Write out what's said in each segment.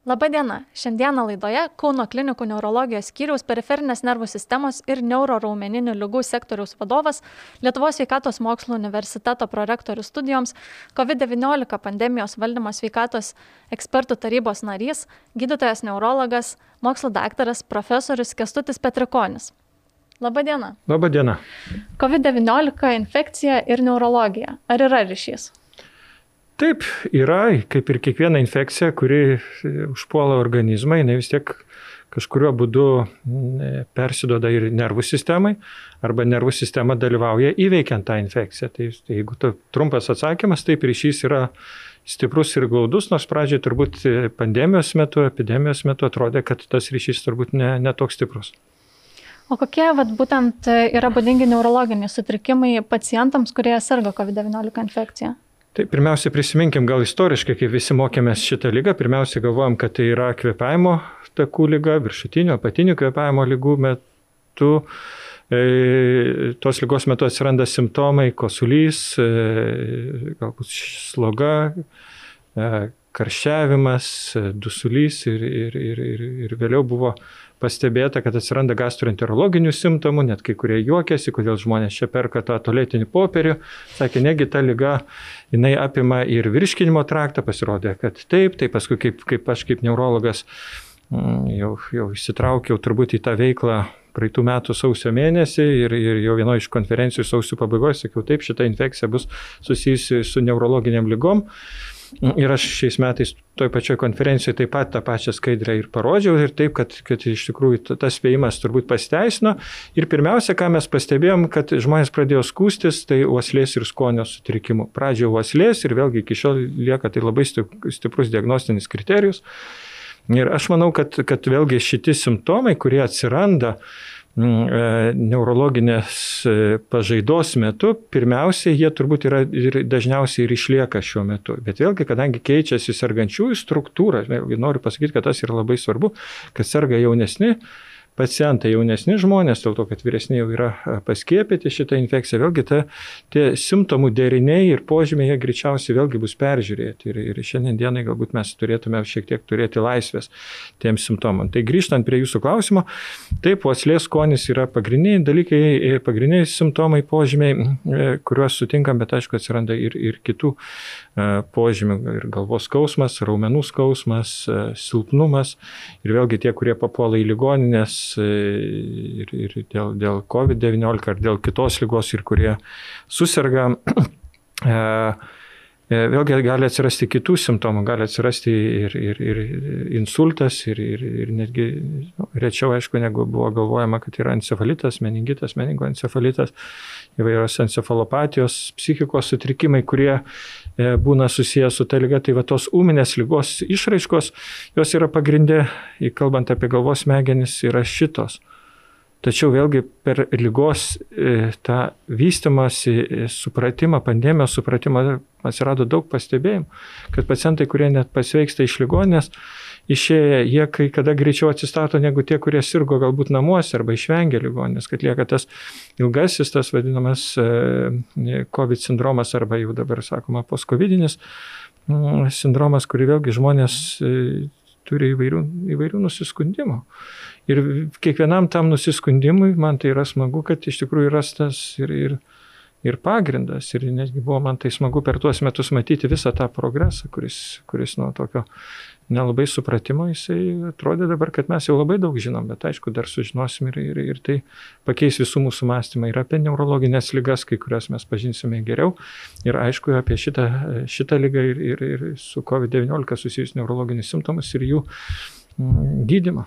Labadiena! Šiandieną laidoje Kauno klinikų neurologijos skyriaus periferinės nervų sistemos ir neuroraumeninių ligų sektoriaus vadovas, Lietuvos sveikatos mokslų universiteto prorektorius studijoms, COVID-19 pandemijos valdymo sveikatos ekspertų tarybos narys, gydytojas neurologas, mokslo daktaras, profesorius Kęstutis Petrikonis. Labadiena! Labadiena! COVID-19 infekcija ir neurologija. Ar yra ryšys? Taip, yra, kaip ir kiekviena infekcija, kuri užpuola organizmą, jinai vis tiek kažkurio būdu persiduoda ir nervų sistemai, arba nervų sistema dalyvauja įveikiant tą infekciją. Tai jeigu trumpas atsakymas, taip ryšys yra stiprus ir glaudus, nors pradžiai turbūt pandemijos metu, epidemijos metu atrodė, kad tas ryšys turbūt ne toks stiprus. O kokie būtent yra būdingi neurologiniai sutrikimai pacientams, kurie serga COVID-19 infekcija? Tai pirmiausia prisiminkim gal istoriškai, kai visi mokėmės šitą ligą, pirmiausia galvojam, kad tai yra kvėpavimo takų liga, viršutinių, apatinių kvėpavimo ligų metu. Tos ligos metu atsiranda simptomai, kosulys, galbūt sloga, karščiavimas, dusulys ir vėliau buvo pastebėta, kad atsiranda gastroenterologinių simptomų, net kai kurie juokėsi, kodėl žmonės čia perka tą tualetinį popierių. Sakė, negi ta liga, jinai apima ir virškinimo traktą, pasirodė, kad taip, tai paskui kaip aš kaip neurologas jau įsitraukiau turbūt į tą veiklą praeitų metų sausio mėnesį ir jau vienoje iš konferencijų sausio pabaigoje sakiau, taip, šita infekcija bus susijusi su neurologiniam ligom. Ir aš šiais metais toj pačioj konferencijoje taip pat tą pačią skaidrę ir parodžiau ir taip, kad iš tikrųjų tas spėjimas turbūt pasiteisino. Ir pirmiausia, ką mes pastebėjom, kad žmonės pradėjo skųstis, tai uoslės ir skonio sutrikimų. Pradžioje uoslės ir vėlgi iki šiol lieka tai labai stiprus diagnostinis kriterijus. Ir aš manau, kad vėlgi šitie simptomai, kurie atsiranda neurologinės pažaidos metu, pirmiausia, jie turbūt yra ir dažniausiai ir išlieka šiuo metu. Bet vėlgi, kadangi keičiasi sergančiųjų struktūra, noriu pasakyti, kad tas yra labai svarbu, kad serga jaunesni pacientai, jaunesni žmonės, dėl to, kad vyresni jau yra paskiepyti šitą infekciją, vėlgi tie simptomų deriniai ir požymiai, jie greičiausiai vėlgi bus peržiūrėti. Ir šiandien dienai galbūt mes turėtume šiek tiek turėti laisvės tiems simptomam. Tai grįžtant prie jūsų klausimo, taip, uoslės skonis yra pagrindiniai dalykai, pagrindiniai simptomai, požymiai, kuriuos sutinkam, bet aišku atsiranda ir kitų požymių, ir galvos skausmas, raumenų skausmas, silpnumas ir vėlgi tie, kurie papuola į ligoninės ir dėl COVID-19 ar dėl kitos ligos ir kurie suserga, vėlgi gali atsirasti kitų simptomų, gali atsirasti ir insultas ir netgi rečiau, aišku, negu buvo galvojama, kad yra encefalitas, meningitas, meningoencefalitas, įvairios encefalopatijos, psichikos sutrikimai, kurie būna susijęs su ta liga. Tai va tos ūminės ligos išraiškos, jos yra pagrindė, kalbant apie galvos smegenis, yra šitos. Tačiau vėlgi per ligos tą vystymąsi, supratimą, pandemijos supratimą atsirado daug pastebėjimų, kad pacientai, kurie net pasveiksta iš ligoninės, išėję, jie kai kada greičiau atsistato negu tie, kurie sirgo galbūt namuose arba išvengia ligoninės, kad lieka tas ilgasis, tas vadinamas COVID sindromas arba jau dabar sakoma postcovidinis sindromas, kurį vėlgi žmonės turi įvairių nusiskundimų. Ir kiekvienam tam nusiskundimui man tai yra smagu, kad iš tikrųjų rastas ir pagrindas. Ir netgi buvo man tai smagu per tuos metus matyti visą tą progresą, kuris nuo tokio nelabai supratimo, jisai atrodė dabar, kad mes jau labai daug žinom, bet aišku, dar sužinosim ir tai pakeis visų mūsų mąstymą ir apie neurologinės ligas, kai kurias mes pažinsime geriau. Ir aišku, apie šitą ligą ir su COVID-19 susijus neurologinius simptomus ir jų gydymą.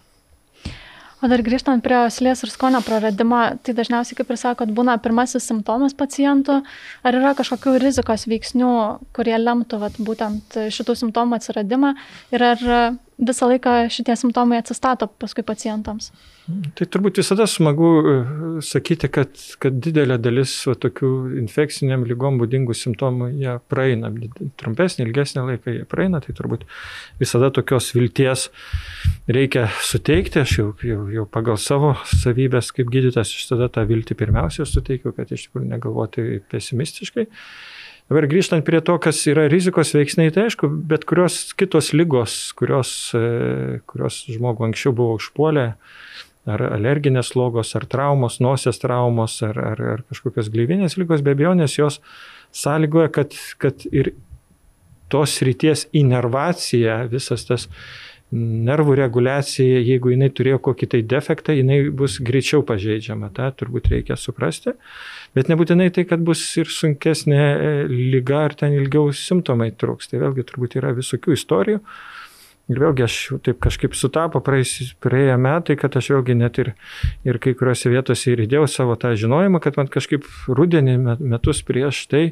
O dar grįžtant prie uoslės ir skonio praradimo, tai dažniausiai, kaip ir sakot, būna pirmasis simptomas pacientų. Ar yra kažkokių rizikos veiksnių, kurie lemtų būtent šitų simptomų atsiradimą ir ar visą laiką šitie simptomai atsistato paskui pacientams? Tai turbūt visada smagu sakyti, kad didelė dalis tokių infekciniam lygom būdingų simptomų jie praeina. Trumpesnį, ilgesnį laiką jie praeina, tai turbūt visada tokios vilties reikia suteikti. Aš jau pagal savo savybės kaip gydytojas, aš tada tą viltį pirmiausia suteikiu, kad iš tikrųjų negalvoti pesimistiškai. Dabar grįžtant prie to, kas yra rizikos veiksniai, tai aišku, bet kurios kitos ligos, kurios žmogų anksčiau buvo užpuolę, ar alerginės slogos, ar traumos, nosies traumos, ar kažkokios gleivinės ligos, be abejonės jos sąlygoja, kad ir tos srities inervacija, visas tas nervų reguliacija, jeigu jinai turėjo kokį tai defektą, jinai bus greičiau pažeidžiama, tą turbūt reikia suprasti, bet nebūtinai tai, kad bus ir sunkesnė liga, ar ten ilgiau simptomai truks, tai vėlgi turbūt yra visokių istorijų. Ir vėlgi aš taip kažkaip sutapo praėję metai, kad aš vėlgi net ir kai kuriuose vietose ir įdėjau savo tą žinojimą, kad man kažkaip rudenį metus prieš tai,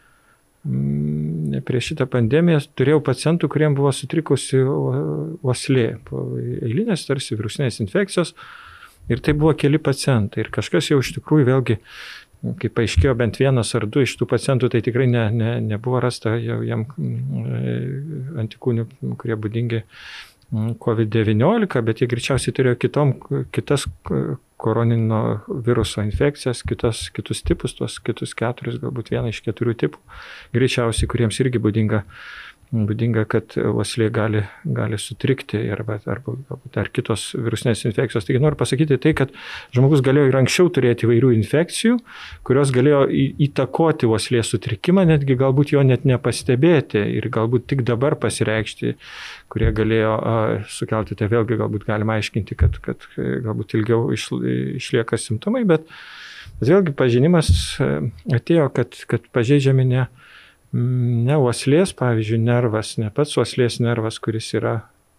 prieš šitą pandemiją, turėjau pacientų, kuriems buvo sutrikusi uoslė, eilinės tarsi virusinės infekcijos, ir tai buvo keli pacientai. Ir kažkas jau iš tikrųjų vėlgi, kaip paaiškėjo, bent vienas ar du iš tų pacientų, tai tikrai nebuvo rasta jau jam antikūnių, kurie būdingi COVID-19, bet jie greičiausiai turėjo kitas koroninio viruso infekcijas, kitus tipus, tuos kitus 4, galbūt vieną iš 4 tipų, greičiausiai, kuriems irgi būdinga, kad uoslė gali sutrikti arba dar kitos virusinės infekcijos. Taigi noriu pasakyti tai, kad žmogus galėjo ir anksčiau turėti įvairių infekcijų, kurios galėjo įtakoti uoslės sutrikimą, netgi galbūt jo net nepastebėti ir galbūt tik dabar pasireikšti, kurie galėjo sukelti. Tai vėlgi galbūt galima aiškinti, kad galbūt ilgiau išlieka simptomai, bet vėlgi pažinimas atėjo, kad pažeidžiami ne uoslės, pavyzdžiui, nervas, ne pats uoslės nervas, kuris yra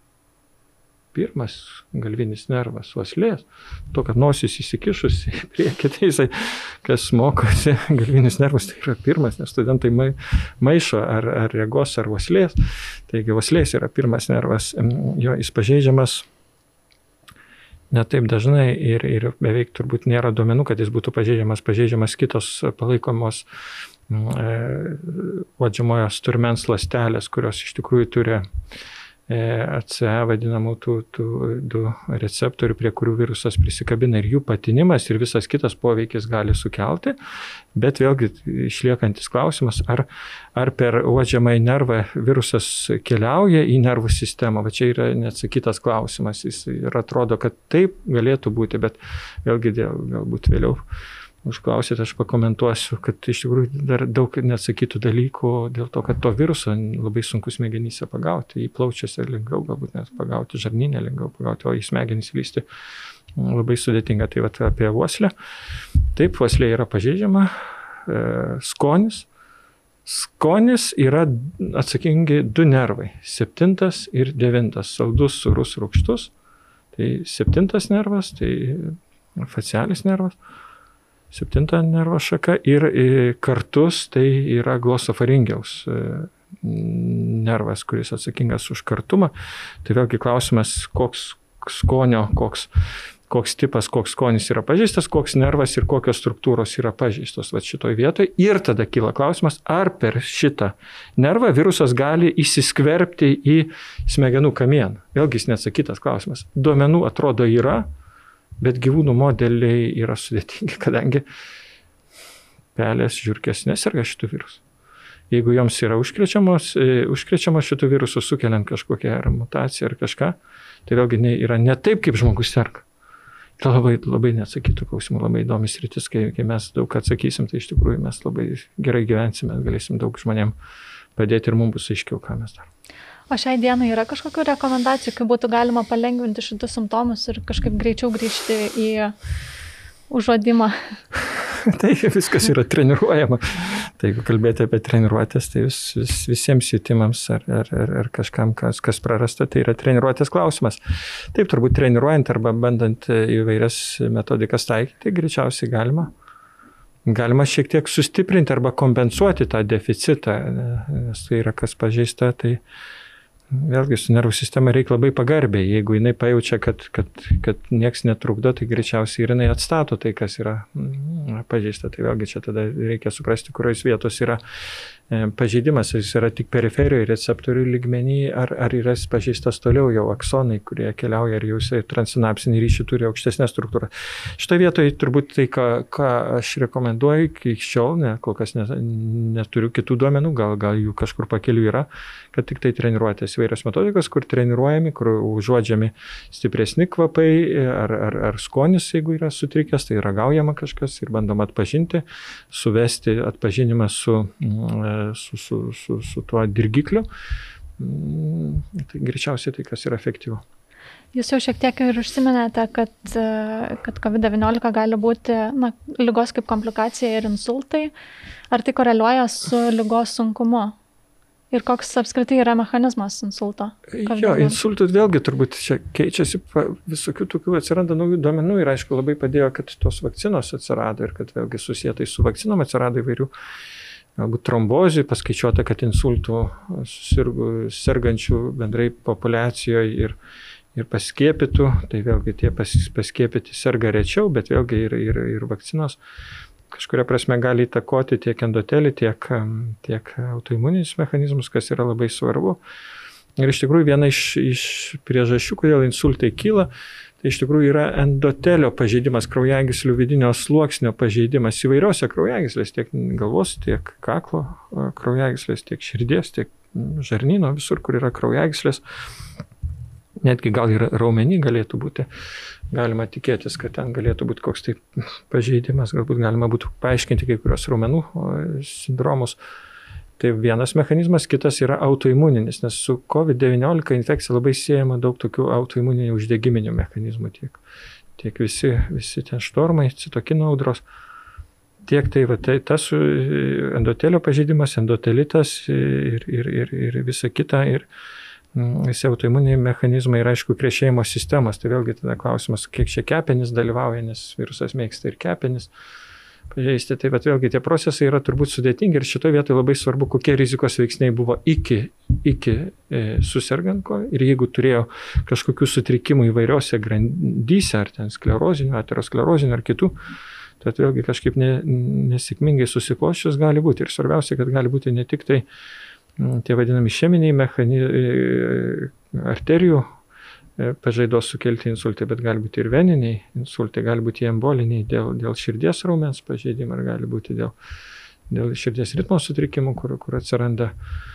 pirmas galvinis nervas uoslės, to, kad nosis įsikišusi priekį, tai jisai, kas mokosi galvinis nervas, tai yra pirmas, nes studentai maišo ar regos, ar uoslės. Taigi uoslės yra pirmas nervas, jo jis pažeidžiamas ne taip dažnai ir beveik turbūt nėra duomenų, kad jis būtų pažeidžiamas kitos palaikomos uodžiamojo sturmens ląstelės, kurios iš tikrųjų turi ACE vadinamų tų receptorių, prie kurių virusas prisikabina, ir jų patinimas ir visas kitas poveikis gali sukelti, bet vėlgi išliekantis klausimas, ar per uodžiamąjį nervą virusas keliauja į nervų sistemą, va čia yra neatsakytas klausimas, jis ir atrodo, kad taip galėtų būti, bet vėlgi galbūt vėliau užklausėte, aš pakomentuosiu, kad iš tikrųjų dar daug neatsakytų dalykų dėl to, kad to viruso labai sunku smegenyse pagauti, į plaučiuose lengviau galbūt net pagauti, žarnyne lengviau pagauti, o į smegenys lysti labai sudėtinga. Tai vat apie uoslę. Taip, uoslė yra pažeidžiama. Skonis. Skonis yra atsakingi 2 nervai, 7 ir 9, saldus, sūrus, rūgštus. Tai 7 nervas, tai facialis nervas. 7 nervo šaka ir kartus tai yra glossofaringeus nervas, kuris atsakingas už kartumą. Tai vėlgi klausimas, koks skonio, koks tipas, koks skonis yra pažeistas, koks nervas ir kokios struktūros yra pažeistos šitoj vietoje. Ir tada kyla klausimas, ar per šitą nervą virusas gali įsiskverbti į smegenų kamieną. Vėlgi jis neatsakytas klausimas. Duomenų atrodo yra, bet gyvūnų modeliai yra sudėtingi, kadangi pelės, žiurkės neserga šitų virusų. Jeigu joms yra užkrečiamos šitų virusų, sukeliant kažkokią ar mutaciją ar kažką, tai vėlgi yra ne taip, kaip žmogus serga. Tai labai neatsakytų klausimų, labai įdomis rytis, kai mes daug atsakysim, tai iš tikrųjų mes labai gerai gyvensime, galėsim daug žmonėm padėti ir mums bus aiškiau, ką mes darome. O šiai dienai yra kažkokių rekomendacijų, kaip būtų galima palengvinti šitus simptomus ir kažkaip greičiau grįžti į užuodimą? Tai viskas yra treniruojama. Tai jeigu kalbėti apie treniruotės, tai visiems jutimams ar kažkam, kas prarasta, tai yra treniruotės klausimas. Taip, turbūt treniruojant arba bandant įvairias metodikas taikyti, greičiausiai galima šiek tiek sustiprinti arba kompensuoti tą deficitą, nes tai yra kas pažeista, tai vėlgi su nervų sistema reikia labai pagarbiai. Jeigu jinai pajaučia, kad nieks netrukdo, tai greičiausiai ir jinai atstato tai, kas yra pažeista. Tai vėlgi čia tada reikia suprasti, kurios vietos yra pažeidimas, jis yra tik periferijoje receptorių lygmenį, ar yra pažeistas toliau jau aksonai, kurie keliauja ir jau transsinapsinį ryšį turi aukštesnę struktūrą. Šitoje vietoje turbūt tai, ką aš rekomenduoju iki šiol, kol kas neturiu kitų duomenų, gal jų kažkur pakeliu yra, kad tik tai treniruotės įvairios metodikos, kur treniruojami, kur užuodžiami stipresni kvapai ar skonis, jeigu yra sutrikęs, tai ragaujama kažkas ir bandoma atpažinti, suvesti atpažinimą su tuo dirgikliu, tai greičiausiai tai, kas yra efektyvu. Jūs jau šiek tiek ir užsiminėte, kad COVID-19 gali būti ligos kaip komplikacija ir insultai. Ar tai koreliuoja su ligos sunkumu? Ir koks apskritai yra mechanizmas insulto? Jo, insultų vėlgi turbūt čia keičiasi, visokių tokių atsiranda naujų duomenų ir aišku labai padėjo, kad tos vakcinos atsirado ir kad vėlgi susietai su vakcinom atsirado įvairių galbūt trombozių, paskaičiuota, kad insultų sergančių bendrai populiacijoje ir paskiepytų, tai vėlgi tie paskiepyti serga rečiau, bet vėlgi ir vakcinos kažkuria prasme gali įtakoti tiek endotelį, tiek autoimuninius mechanizmus, kas yra labai svarbu. Ir iš tikrųjų viena iš priežasčių, kodėl insultai kyla, tai iš tikrųjų yra endotelio pažeidimas, kraujagyslių vidinio sluoksnio pažeidimas įvairiose kraujagyslės, tiek galvos, tiek kaklo kraujagyslės, tiek širdies, tiek žarnyno, visur, kur yra kraujagyslės. Netgi gal ir raumenį galėtų būti, galima tikėtis, kad ten galėtų būti koks tai pažeidimas, galbūt galima būtų paaiškinti kai kurios raumenų sindromus. Tai vienas mechanizmas, kitas yra autoimuninis, nes su COVID-19 infekcija labai siejama daug tokių autoimuninių uždegiminių mechanizmų, tiek visi ten štormai, citokino audros, tiek tai tas endotelio pažeidimas, endotelitas ir visa kita, ir visi autoimuniniai mechanizmai ir aišku krešėjimo sistemos, tai vėlgi tada klausimas, kiek čia kepenys dalyvauja, nes virusas mėgsta ir kepenys pažeisti. Tai vėlgi tie procesai yra turbūt sudėtingi ir šitoje vietoje labai svarbu, kokie rizikos veiksniai buvo iki susirgant ir jeigu turėjo kažkokių sutrikimų įvairiose grandyse, ar ten sklerozinių, aterosklerozinių ar kitų, tai vėlgi kažkaip nesėkmingai susiklosčius gali būti. Ir svarbiausia, kad gali būti ne tik tai tie vadinami išeminiai arterijų pažaidos sukelti insultai, bet gali būti ir veniniai insultai, gali būti emboliniai dėl širdies raumens pažeidimų, ar gali būti dėl širdies ritmo sutrikimų, kur atsiranda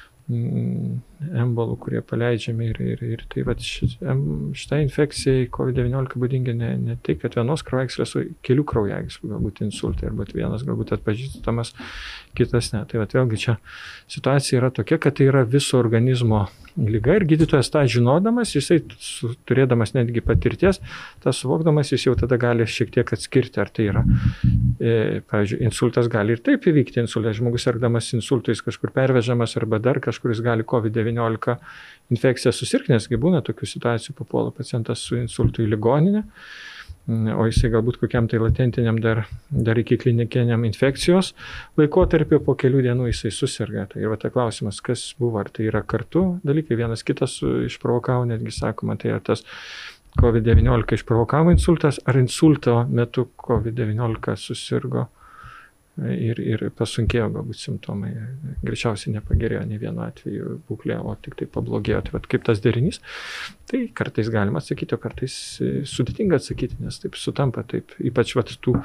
embolų, kurie paleidžiami ir tai šitą infekcijai COVID-19 būdingi ne tai, kad vienos kraujagyslės, o kelių kraujagyslių galbūt insultai, arba vienas galbūt atpažįstamas, kitas ne. Tai vėlgi čia situacija yra tokia, kad tai yra viso organizmo liga ir gydytojas tą žinodamas, jisai turėdamas netgi patirties, tą suvokdamas, jis jau tada gali šiek tiek atskirti, ar tai yra, pavyzdžiui, insultas gali ir taip įvykti, žmogus sergdamas insultu, jis kažkur pervežamas arba dar kažkur jis gali COVID-19 infekciją susirgti, nesgi būna tokių situacijų, papuola pacientas su insultu į ligoninę, o jisai galbūt kokiam tai latentiniam dar iki klinikiniam infekcijos laikotarpio po kelių dienų jisai susirga. Tai yra klausimas, kas buvo, ar tai yra kartu dalykai, vienas kitas išprovokavo, netgi sakoma, tai ar tas COVID-19 išprovokavo insultas, ar insulto metu COVID-19 susirgo ir pasunkėjo galbūt simptomai. Greičiausiai nepagerėjo ne vienu atveju būklė, o tik tai pablogėjo. Tai kaip tas derinys, tai kartais galima atsakyti, o kartais sudėtinga atsakyti, nes taip sutampa, taip, ypač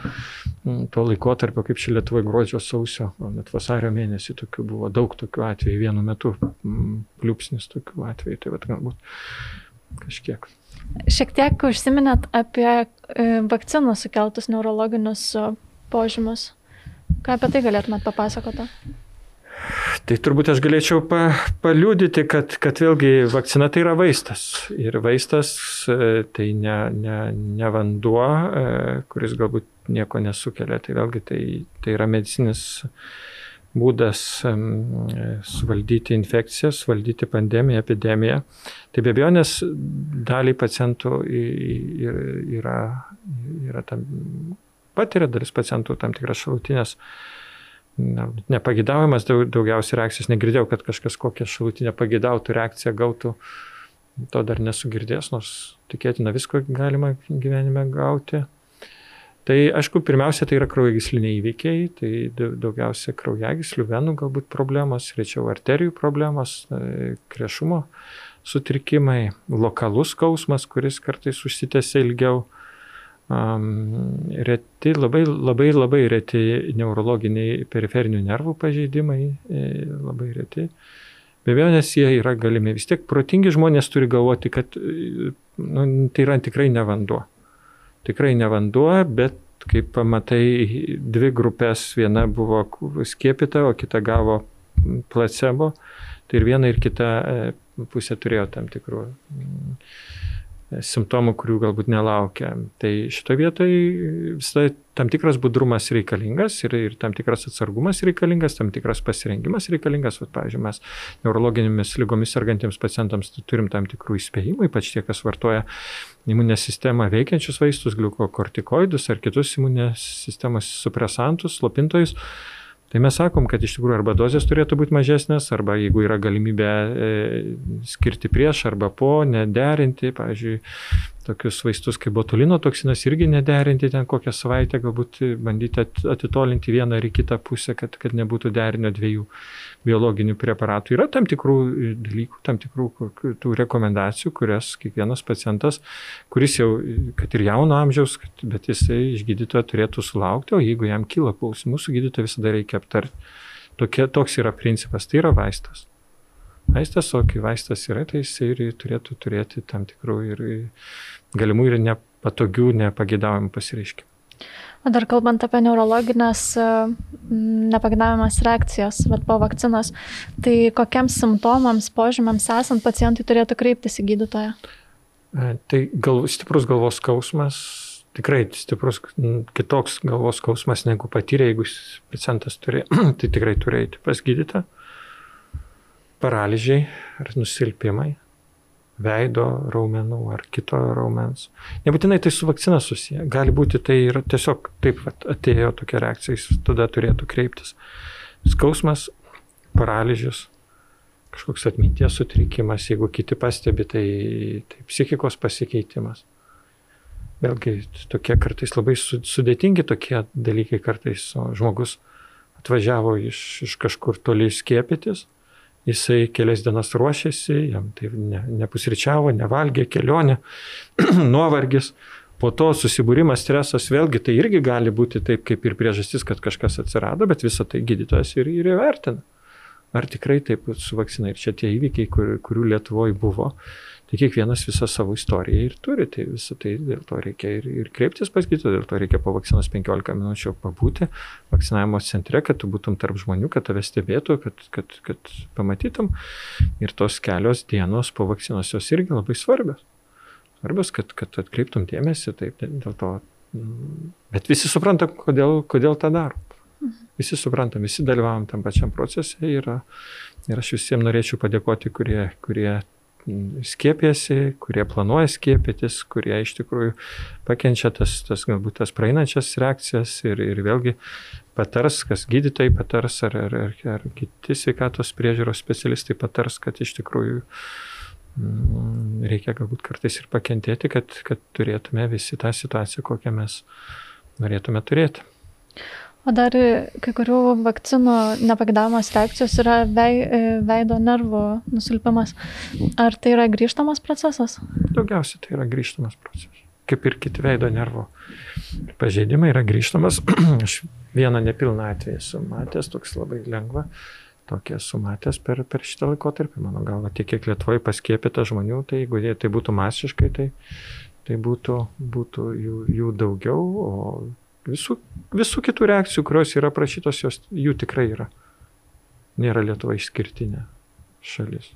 to laikotarpio, kaip čia Lietuvoje gruodžio, sausio, net vasario mėnesį tokių buvo daug tokių atvejų, vienu metu pliūpsnis tokių atvejų, tai galbūt kažkiek. Šiek tiek užsiminėt apie vakcinų sukeltus neurologinius požymius. Ką apie tai galėtumėt papasakoti? Tai turbūt aš galėčiau paliudyti, kad vėlgi vakcina tai yra vaistas. Ir vaistas tai ne vanduo, kuris galbūt nieko nesukelia. Tai vėlgi tai yra medicinis būdas suvaldyti infekcijas, suvaldyti pandemiją, epidemiją. Tai be abejonės daliai pacientų yra tam patiria dalis pacientų tam tikras šalutinės nepagidaujamas, daugiausiai reakcijas. Negirdėjau, kad kažkas kokią šalutinę pagidautų reakciją gautų, to dar nesu girdėjęs, nors tikėtina visko galima gyvenime gauti. Tai aišku, pirmiausia, tai yra kraujagysliniai įvykiai, tai daugiausia kraujagyslių, venų galbūt problemos, rečiau arterijų problemos, krešumo sutrikimai, lokalus skausmas, kuris kartais užsitęsia ilgiau, reti, labai reti neurologiniai periferinių nervų pažeidimai, labai reti. Be abejo, nes jie yra galimi. Vis tiek protingi žmonės turi galvoti, kad tai yra tikrai ne vanduo. Tikrai ne vanduo, bet kaip pamatai dvi grupės, viena buvo skiepyta, o kita gavo placebo, tai ir viena ir kita pusė turėjo tam tikrų simptomų, kurių galbūt nelaukia. Tai šitoje vietoje visai tam tikras budrumas reikalingas ir tam tikras atsargumas reikalingas, tam tikras pasirengimas reikalingas. Pavyzdžiui, mes neurologinėmis lygomis sergantiems pacientams turim tam tikrų įspėjimų, ypač tie, kas vartoja imuninę sistemą veikiančius vaistus, gliukokortikoidus ar kitus imuninės sistemos supresantus, slopintojus. Tai mes sakom, kad iš tikrųjų arba dozės turėtų būti mažesnės, arba jeigu yra galimybė skirti prieš arba po, nederinti, pavyzdžiui, tokius vaistus kaip botulino toksinas irgi nederinti ten kokią savaitę, galbūt bandyti atitolinti vieną ar kitą pusę, kad nebūtų derinio dviejų biologinių preparatų. Yra tam tikrų dalykų, tam tikrų tų rekomendacijų, kurias kiekvienas pacientas, kuris jau, kad ir jauno amžiaus, bet jisai iš gydytojo turėtų sulaukti, o jeigu jam kyla klausimų, su gydytoju visada reikia aptarti. Toks yra principas, tai yra vaistas. Vaistas, o kai vaistas yra, tai jisai ir turėtų turėti tam tikrų ir galimų ir nepatogių, nepageidaujamų pasireiškimų. O dar kalbant apie neurologinės nepageidavimas reakcijas po vakcinos, tai kokiems simptomams, požymiams esant pacientai turėtų kreiptis į gydytoją? Tai stiprus galvos skausmas, tikrai stiprus kitoks galvos skausmas negu patyrė, jeigu pacientas turi, tai tikrai turi eiti pas gydytoją. Paralyžiai ar nusilpimai, veido raumenų ar kito raumens. Nebūtinai tai su vakcina susiję. Gali būti tai ir tiesiog taip atėjo tokia reakcija, jis tada turėtų kreiptis. Skausmas, paralyžius, kažkoks atminties sutrikimas, jeigu kiti pastebi, tai psichikos pasikeitimas. Vėlgi tokie kartais labai sudėtingi tokie dalykai kartais. Žmogus atvažiavo iš kažkur toli skiepytis. Jisai kelias dienas ruošėsi, jam tai nepusryčiavo, nevalgė, kelionė, nuovargis, po to susibūrimas, stresas, vėlgi tai irgi gali būti taip kaip ir priežastis, kad kažkas atsirado, bet visą tai gydytojas ir įvertina. Ar tikrai taip su vakcina ir čia tie įvykiai, kurių Lietuvoje buvo, tai kiekvienas visą savo istoriją ir turi, tai visą tai dėl to reikia ir kreiptis pas gydytoją, dėl to reikia po vakcinos 15 minučių pabūti vakcinavimo centre, kad tu būtum tarp žmonių, kad tave stebėtų, kad pamatytum. Ir tos kelios dienos po vakcinos jos irgi labai svarbios. Svarbios, kad atkreiptum dėmesį, taip dėl to. Bet visi supranta, kodėl tą daro. Visi suprantam, visi dalyvavom tam pačiam procese ir aš visiems norėčiau padėkoti, kurie skiepėsi, kurie planuoja skiepytis, kurie iš tikrųjų pakenčia galbūt tas praeinančias reakcijas ir vėlgi patars, kas gydytojai patars ar kiti sveikatos priežiūros specialistai patars, kad iš tikrųjų reikia galbūt kartais ir pakentėti, kad turėtume visi tą situaciją, kokią mes norėtume turėti. O dar kai kurių vakcinų nepageidaujamos reakcijos yra veido nervų nusilpimas. Ar tai yra grįžtamas procesas? Daugiausiai tai yra grįžtamas procesas. Kaip ir kiti veido nervų pažeidimai yra grįžtamas. Aš vieną nepilną atvejį esu matęs, toks labai lengva. Tokį esu matęs per šitą laikotarpį. Mano galva, tiek kiek Lietuvoje paskiepyta žmonių, tai jeigu tai būtų masiškai, tai būtų jų daugiau, o visų kitų reakcijų, kurios yra aprašytos, jų tikrai yra. Nėra Lietuva išskirtinė šalis.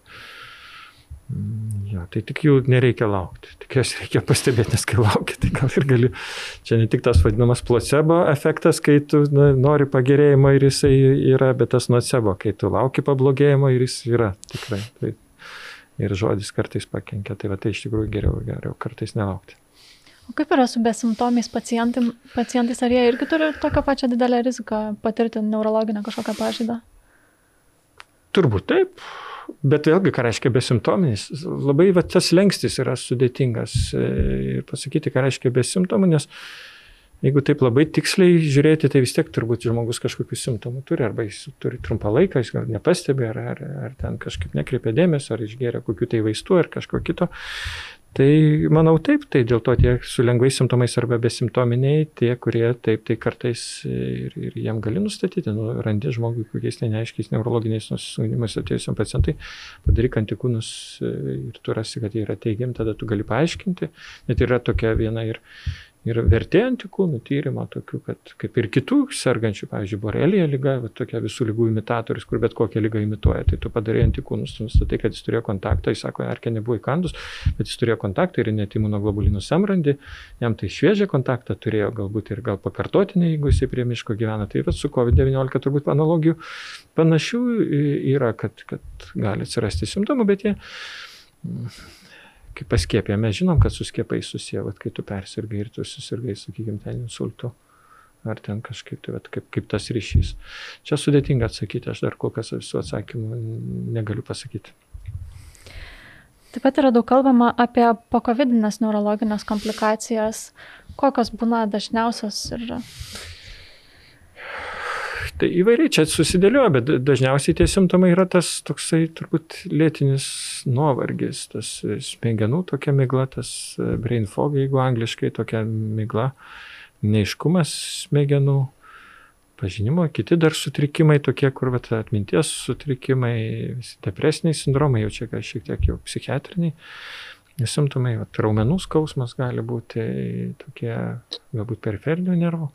Tai tik jų nereikia laukti. Tik jas reikia pastebėti, nes kai lauki, tai gal ir gali. Čia ne tik tas vadinamas placebo efektas, kai tu nori pagerėjimo ir jisai yra, bet tas nocebo, kai tu lauki pablogėjimo ir jis yra tikrai. Tai ir žodis kartais pakenkia. Tai iš tikrųjų geriau kartais nelaukti. O kaip yra su besimptomiais pacientais, ar jie irgi turi tokią pačią didelę riziką patirti neurologinę kažkokią pažaidą? Turbūt taip, bet vėlgi, ką reiškia besimptominis, labai tas lengstis yra sudėtingas ir pasakyti, ką reiškia besimptomų, nes Jeigu taip labai tiksliai žiūrėti, tai vis tiek turbūt žmogus kažkokių simptomų turi, arba jis turi trumpą laiką, jis gal nepastebi, ar ten kažkaip nekreipia dėmesio, ar išgėrė kokių tai vaistų, ar kažko kito. Tai manau taip, tai dėl to tie su lengvais simptomais arba besimptominiai, tie, kurie taip, tai kartais ir jiem gali nustatyti, randi žmogui kokiais tai neaiškiais neurologiniais nusiskundimais atėjusiam pacientai, padaryk antikūnus ir tu rasi, kad jie yra teigiami, tada tu gali paaiškinti, net yra tokia viena ir vertė antikūnų tyrimo, tokių, kad kaip ir kitų sergančių, pavyzdžiui, borelija liga, tokia visų lygų imitatorius, kur bet kokią ligą imituoja, tai tu padarai antikūnus, tu nustatai, kad jis turėjo kontaktą, jis sako, erkė nebuvo įkandus, bet jis turėjo kontaktą ir net imunoglobulinus samrandį, jam tai šviežią kontaktą turėjo, galbūt ir gal pakartotinį, jeigu jisai prie miško gyvena. Tai su COVID-19 turbūt analogijų panašių yra, kad gali atsirasti simptomų, bet jie kaip paskiepė, mes žinom, kad su skiepais susiję, kai tu persirgai ir tu susirgai, sakykime, ten insultu, ar ten kažkaip, tai kaip tas ryšys. Čia sudėtinga atsakyti, aš dar kol kas visų atsakymų negaliu pasakyti. Taip pat yra daug kalbama apie pokovidinės neurologinės komplikacijas. Kokios būna dažniausios ir... Tai įvairiai čia susidėlioja, bet dažniausiai tie simptomai yra tas toksai turbūt lėtinis nuovargis, tas smegenų tokia migla, tas brain fog, jeigu angliškai tokia migla, neaiškumas smegenų, pažinimo, kiti dar sutrikimai tokie, kur atminties sutrikimai, depresiniai sindromai, jau čia šiek tiek jau psichiatriniai simptomai, raumenų skausmas gali būti tokie, galbūt periferinių nervų.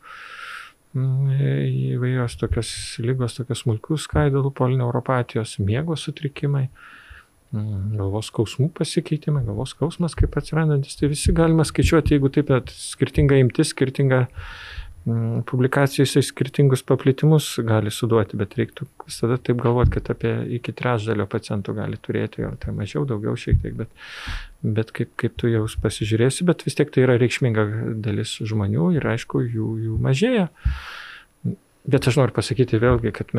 Įvairios tokios lygos, tokios smulkių skaidulų, polineuropatijos, miego sutrikimai, galvos skausmų pasikeitimai, galvos skausmas kaip atsirandantis, tai visi galima skaičiuoti, jeigu taip, bet skirtinga imtis, skirtinga publikacijose skirtingus paplitimus gali suduoti, bet reiktų visada taip galvoti, kad apie iki trečdalio pacientų gali turėti, gal tai mažiau, daugiau šiek tiek, bet kaip tu jau pasižiūrėsi, bet vis tiek tai yra reikšminga dalis žmonių ir aišku, jų mažėja. Bet aš noriu pasakyti vėlgi, kad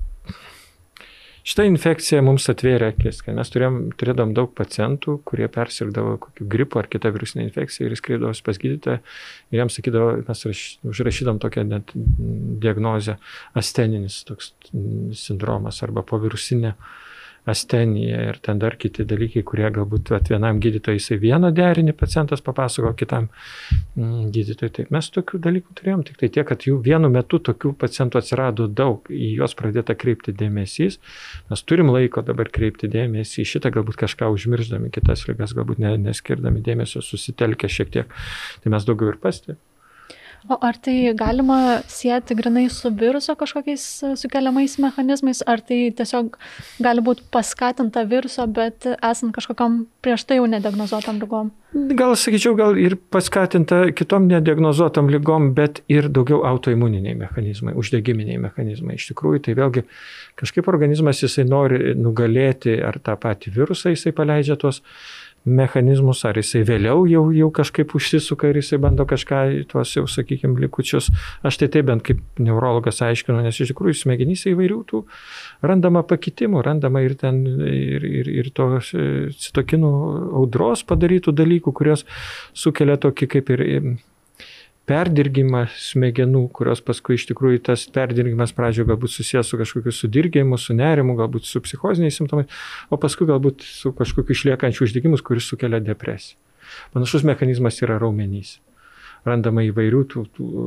šitą infekciją mums atvėrė akis, kad mes turėdom daug pacientų, kurie persirgdavo kokiu gripu ar kitą virusinę infekciją ir skrydavosi pas gydytoją ir jam sakydavo, mes užrašydom tokią net diagnozę asteninis toks sindromas arba povirusinė astenija ir ten dar kiti dalykai, kurie galbūt vienam gydytojui jisai vieną derinį pacientas papasako kitam gydytojui. Taip, mes tokių dalykų turėjom, tik tai tiek, kad jų vienu metu tokių pacientų atsirado daug, į juos pradėta kreipti dėmesys. Mes turim laiko dabar kreipti dėmesį į šitą, galbūt kažką užmirždami, kitas ligas galbūt neskirdami dėmesio, susitelkę šiek tiek. Tai mes daugiau ir pastebime. O ar tai galima sieti grinai su viruso kažkokiais sukeliamais mechanizmais, ar tai tiesiog gali būti paskatinta viruso, bet esant kažkokiam prieš tai jau nediagnozuotam ligom? Gal sakyčiau, gal ir paskatinta kitom nediagnozuotam ligom, bet ir daugiau autoimuniniai mechanizmai, uždegiminiai mechanizmai. Iš tikrųjų, tai vėlgi kažkaip organizmas jisai nori nugalėti, ar tą patį virusą jisai paleidžia tuos mechanizmus, ar jisai vėliau jau kažkaip užsisuka ir jisai bando kažką, tuos jau, sakykime, likučius. Aš tai taip bent kaip neurologas aiškinu, nes iš tikrųjų smegenyse įvairių tų randama pakitimų, randama ir ten ir to citokinų audros padarytų dalykų, kurios sukelia tokį kaip ir perdirgimą smegenų, kurios paskui iš tikrųjų tas perdirgimas pradžioje galbūt susijęs su kažkokiu sudirgėjimu, su nerimu, galbūt su psichoziniais simptomais, o paskui galbūt su kažkokiu išliekančiu uždegimus, kuris sukelia depresiją. Panašus mechanizmas yra raumenyse. Randama įvairių tų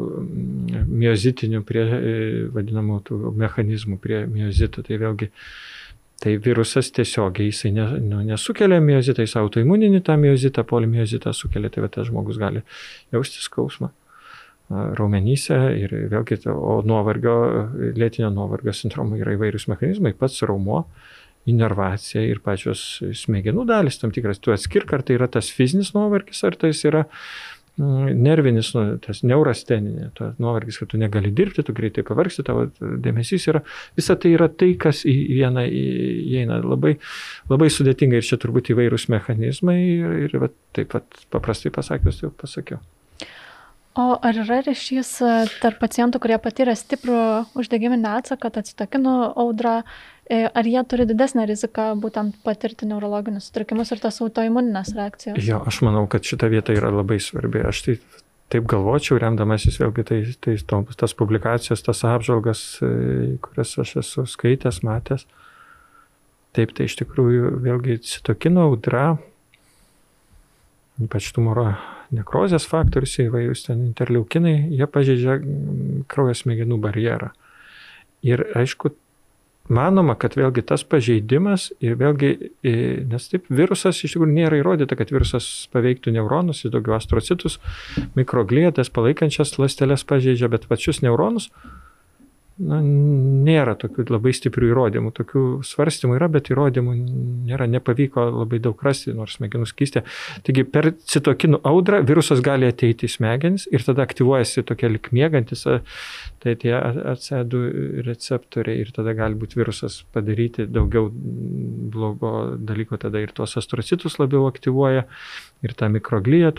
miozitinių vadinamų tų mechanizmų prie miozito. Tai vėlgi tai virusas tiesiogiai jisai nesukelia miozitą, jis autoimuninį tą miozitą, polimiozitą sukelia, tai tas žmogus gali jausti skausmą raumenyse ir vėlgi, o lėtinio nuovargio sindromo yra įvairius mechanizmai, pats raumo, inervacija ir pačios smegenų dalis tam tikras. Tu atskirk, ar tai yra tas fizinis nuovargis, ar tai yra nervinis, tas neurasteninė, tas nuovargis, kad tu negali dirbti, tu greitai pavargsti, tavo dėmesys yra, visa tai yra tai, kas į vieną įeina. Labai, labai sudėtinga ir čia turbūt įvairūs mechanizmai ir taip pat paprastai pasakius, jau pasakiau. O ar yra ryšys tarp pacientų, kurie patyrė stiprų uždegiminį atsaką, citokinų audrą, ar jie turi didesnę riziką būtent patirti neurologinius sutrikimus ir tas autoimuninės reakcijas? Jo, aš manau, kad šita vieta yra labai svarbi. Aš tai taip galvočiau, remdamasis vėlgi tas publikacijas, tas apžvalgas, kurias aš esu skaitęs, matęs. Taip, tai iš tikrųjų vėlgi citokino audra, ypač tumoro nekrozės faktorius, įvairius ten interleukinai, jie pažeidžia kraujo smegenų barjerą. Ir aišku, manoma, kad vėlgi tas pažeidimas ir vėlgi, nes taip virusas iš tikrųjų nėra įrodyta, kad virusas paveiktų neuronus, jis daugiau astrocitus, mikroglietas, palaikančias ląsteles pažeidžia, bet pačius neuronus nėra tokių labai stiprių įrodymų. Tokių svarstymų yra, bet įrodymų nėra, nepavyko labai daug rasti, nors smegenų skyste. Taigi per citokinų audrą virusas gali ateiti į smegenis ir tada aktyvuojasi tokie lik miegantis, tai tie AC2 receptoriai ir tada gali būti virusas padaryti daugiau blogo dalyko, tada ir tuos astrocitus labiau aktyvuoja ir tą mikrogliją,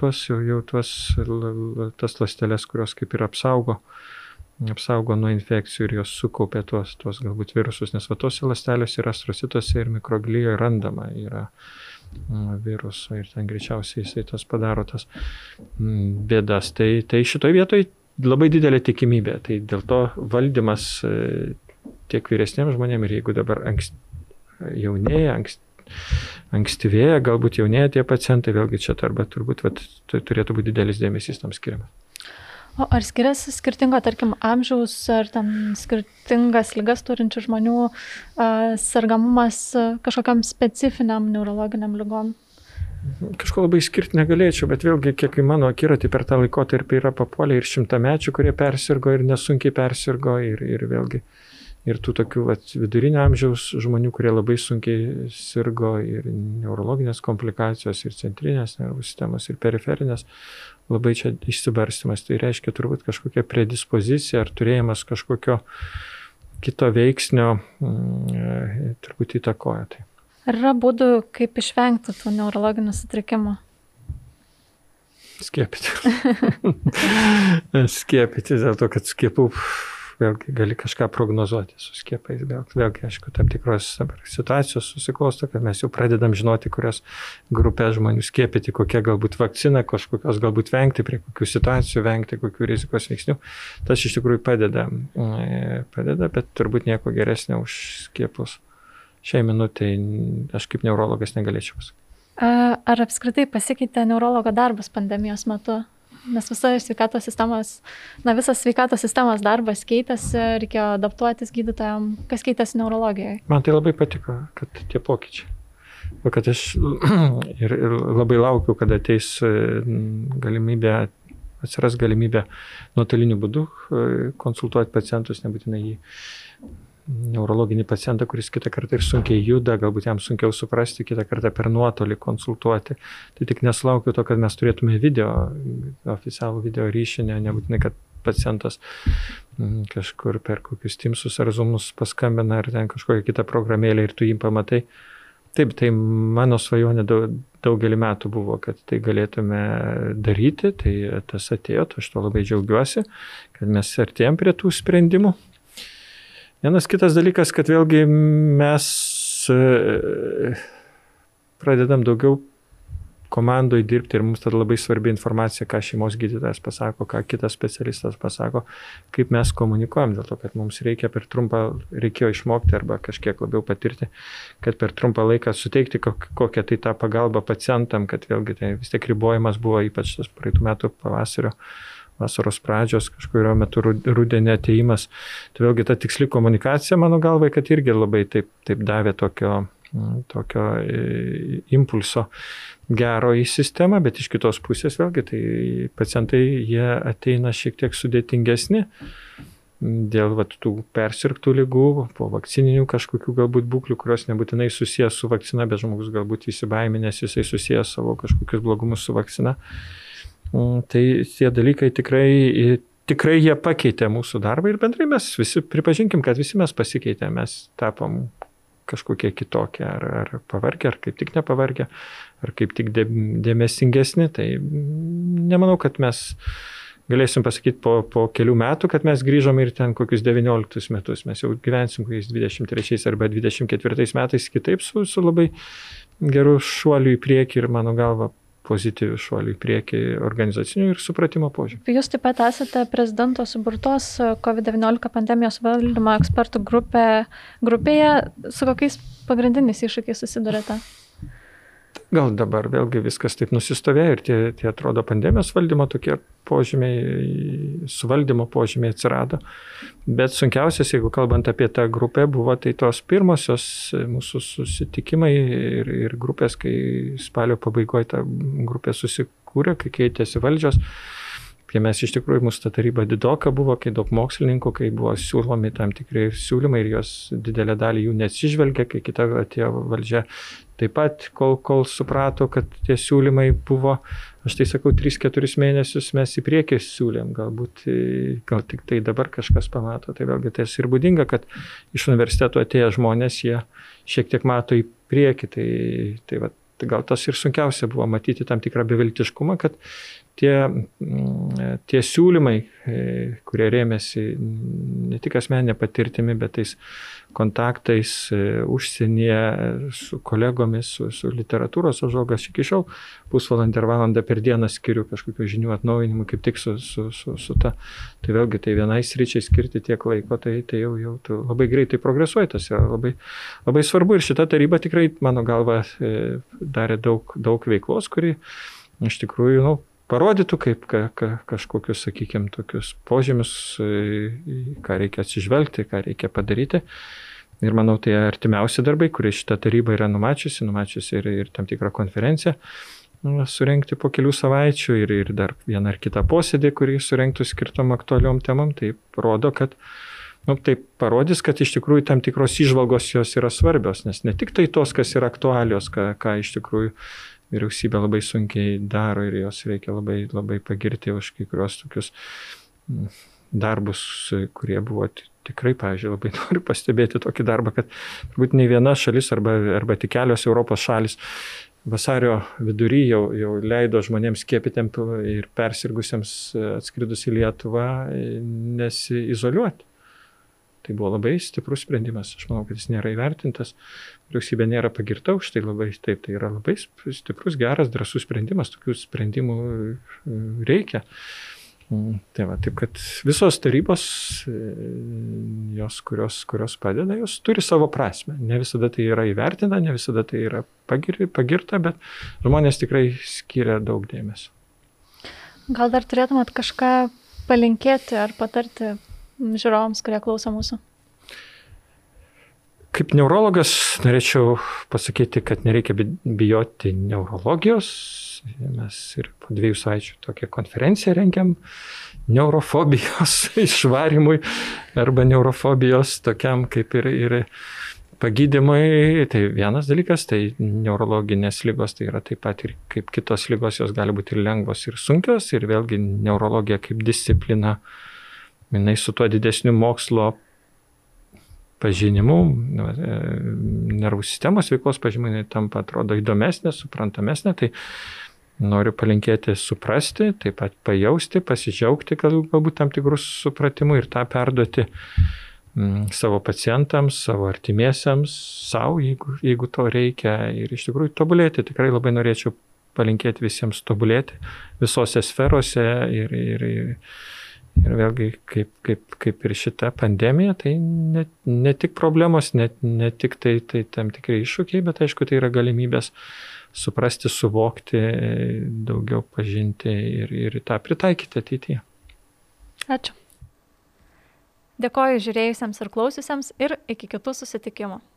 tas ląsteles, kurios kaip ir apsaugo nuo infekcijų ir jos sukaupė tuos galbūt virusus, nes va tose ląstelėse ir astrocituose ir mikroglijoje randama yra viruso ir ten greičiausiai jisai tas padaro tas bėdas. Tai šitoje vietoje labai didelė tikimybė, tai dėl to valdymas tiek vyresniems žmonėms ir jeigu dabar jaunėja, ankstyvėja, galbūt jaunėja tie pacientai, vėlgi čia turbūt turėtų būti didelis dėmesys tam skiriamas. O ar skiriasi skirtingo, tarkim, amžiaus ar ten skirtingas ligas turinčių žmonių sergamumas kažkokiam specifiniam neurologiniam ligom? Kažko labai skirti negalėčiau, bet vėlgi, kiek į mano akiratį per tą laikotarpį yra papuolę ir 100-mečių, kurie persirgo ir nesunkiai persirgo ir vėlgi ir tų tokių vidurinio amžiaus žmonių, kurie labai sunkiai sirgo ir neurologinės komplikacijos, ir centrinės nervų sistemos, ir periferinės, labai čia išsibarstymas. Tai reiškia turbūt kažkokia predispozicija ar turėjimas kažkokio kito veiksnio turbūt įtakoja tai. Ar yra būdų, kaip išvengti tų neurologinių sutrikimų? Skiepyti. Skiepyti dėl to, kad skiepų vėlgi gali kažką prognozuoti su skiepais. Vėlgi, aišku, tam tikros situacijos susiklosto, kad mes jau pradedam žinoti, kurias grupės žmonių skiepyti, kokia galbūt vakcina, kažkokios galbūt vengti, prie kokių situacijų vengti, kokių rizikos veiksnių. Tas iš tikrųjų padeda, bet turbūt nieko geresnio už skiepus. Šiai minutei aš kaip neurologas negalėčiau pasakyti. Ar apskritai pasikeitė neurologo darbas pandemijos metu? Nes visas sveikatos sistemos darbas keitėsi, reikėjo adaptuotis gydytojams. Kas keitėsi neurologijoje? Man tai labai patiko, kad tie pokyčiai. Kad aš ir labai laukiu, kad ateis atsiras galimybė nuotoliniu būdu konsultuoti pacientus, nebūtinai jį neurologinį pacientą, kuris kitą kartą ir sunkiai juda, galbūt jam sunkiau suprasti, kitą kartą per nuotolį konsultuoti. Tai tik nesulaukiu to, kad mes turėtume oficialų video ryšį, nebūtinai, kad pacientas kažkur per kokius Teamsus ar Zoomus paskambina ar ten kažkokią kitą programėlę ir tu jį pamatai. Taip, tai mano svajonė daugelį metų buvo, kad tai galėtume daryti, tai tas atėjo, aš to labai džiaugiuosi, kad mes artėjom prie tų sprendimų. Vienas kitas dalykas, kad vėlgi mes pradedam daugiau komandoje dirbti ir mums tada labai svarbi informacija, ką šeimos gydytojas pasako, ką kitas specialistas pasako, kaip mes komunikuojam, dėl to, kad mums reikėjo išmokti arba kažkiek labiau patirti, kad per trumpą laiką suteikti kokią tai tą pagalbą pacientam, kad vėlgi tai vis tiek ribojimas buvo, ypač tas praeitų metų vasaros pradžios, kažkurio metu rudenį atėjimas. Tai vėlgi ta tiksli komunikacija, mano galvai, kad irgi labai taip davė tokio impulso gero į sistemą, bet iš kitos pusės vėlgi tai pacientai jie ateina šiek tiek sudėtingesni dėl tų persirgtų ligų, po vakcininių kažkokių galbūt būklių, kurios nebūtinai susijęs su vakcina, bet žmogus galbūt įsibaiminęs, jisai susijęs savo kažkokius blogumus su vakcina. Tai tie dalykai tikrai jie pakeitė mūsų darbą ir bendrai mes visi, pripažinkim, kad visi mes pasikeitėme, mes tapom kažkokie kitokie, ar pavargę, ar kaip tik nepavargę, ar kaip tik dėmesingesni. Tai nemanau, kad mes galėsim pasakyti po kelių metų, kad mes grįžom ir ten kokius 19 metus. Mes jau gyvensim kokiais 23 arba 24 metais kitaip su labai geru šuoliu į priekį ir mano galva pozityvių šuolių į priekį organizacinių ir supratimo požiūrį. Jūs taip pat esate prezidento suburtos COVID-19 pandemijos valdymo ekspertų grupėje. Su kokiais pagrindiniais iššūkiais susidurėte? Gal dabar vėlgi viskas taip nusistovėjo ir tie atrodo pandemijos valdymo tokie požymiai, suvaldymo požymiai atsirado. Bet sunkiausias, jeigu kalbant apie tą grupę, buvo tai tos pirmosios mūsų susitikimai ir grupės, kai spalio pabaigoje ta grupė susikūrė, kai keitėsi valdžios. Kai mes iš tikrųjų, mūsų ta taryba didoka buvo, kai daug mokslininkų, kai buvo siūlomi tam tikrai siūlymai ir jos didelė dalį jų neatsižvelgia, kai kita atėjo valdžia. Taip pat, kol suprato, kad tie siūlymai buvo, aš tai sakau, 3-4 mėnesius mes į priekį siūlėm, gal tik tai dabar kažkas pamato. Tai vėlgi tai ir būdinga, kad iš universiteto atėję žmonės, jie šiek tiek mato į priekį. Tai gal tas ir sunkiausia buvo matyti tam tikrą beviltiškumą, kad tie siūlymai, kurie rėmėsi ne tik asmeninė patirtimi, bet tais kontaktais užsienyje su kolegomis, su literatūros apžvalgas, iki šiol pusvalandį ar valandą per dieną skiriu kažkokio žinių atnaujinimui, kaip tik su ta. Tai vėlgi, tai vienai sričiai skirti tiek laiko, tai jau labai greitai progresuoja, tas yra labai, labai svarbu. Ir šita taryba tikrai, mano galva, darė daug veiklos, kuri iš tikrųjų, parodytų kaip kažkokius, sakykime, tokius požymius, ką reikia atsižvelgti, ką reikia padaryti. Ir manau, tai artimiausi darbai, kurie šitą tarybą yra numačiusi ir tam tikrą konferenciją surengti po kelių savaičių ir dar vieną ar kitą posėdį, kurį surengtų skirtom aktualiom temam. Tai rodo, kad tai parodys, kad iš tikrųjų tam tikros įžvalgos jos yra svarbios, nes ne tik tai tos, kas yra aktualios, ką iš tikrųjų vyriausybė labai sunkiai daro ir jos reikia labai, labai pagirti už kai kurios tokius darbus, kurie buvo tikrai, pavyzdžiui, labai noriu pastebėti tokį darbą, kad turbūt nei viena šalis arba tik kelios Europos šalis vasario vidury jau leido žmonėms skiepytėm ir persirgusiems atskridus į Lietuvą nesiizoliuoti. Tai buvo labai stiprus sprendimas. Aš manau, kad jis nėra įvertintas. Vyriausybė nėra pagirta už tai labai. Taip, tai yra labai stiprus, geras, drąsus sprendimas. Tokių sprendimų reikia. Taip, kad visos tarybos, jos, kurios padeda, jos turi savo prasmę. Ne visada tai yra įvertinta, ne visada tai yra pagirta, bet žmonės tikrai skiria daug dėmesio. Gal dar turėtumėt kažką palinkėti ar patarti žiūrovams, kurie klauso mūsų? Kaip neurologas norėčiau pasakyti, kad nereikia bijoti neurologijos. Mes ir po 2 savaičių tokią konferenciją rengiam neurofobijos išvarimui arba neurofobijos tokiam kaip ir pagydymui. Tai vienas dalykas, tai neurologinės ligos, tai yra taip pat ir kaip kitos ligos, jos gali būti ir lengvos ir sunkios. Ir vėlgi neurologija kaip disciplina, jinai su tuo didesniu mokslo pažinimu, nervų sistemos veiklos pažinimu, tampa, atrodo, įdomesnė, suprantamesnė. Tai noriu palinkėti suprasti, taip pat pajausti, pasidžiaugti galbūt tam tikrus supratimu ir tą perduoti savo pacientams, savo artimiesiems, savo, jeigu to reikia. Ir iš tikrųjų tobulėti. Tikrai labai norėčiau palinkėti visiems tobulėti visose sferose ir vėlgi, kaip ir šita pandemija, tai ne tik problemos, ne tik tai tam tikrai iššūkiai, bet aišku, tai yra galimybės suprasti, suvokti, daugiau pažinti ir tą pritaikyti ateityje. Ačiū. Dėkoju žiūrėjusiems ir klausiusiems ir iki kitų susitikimų.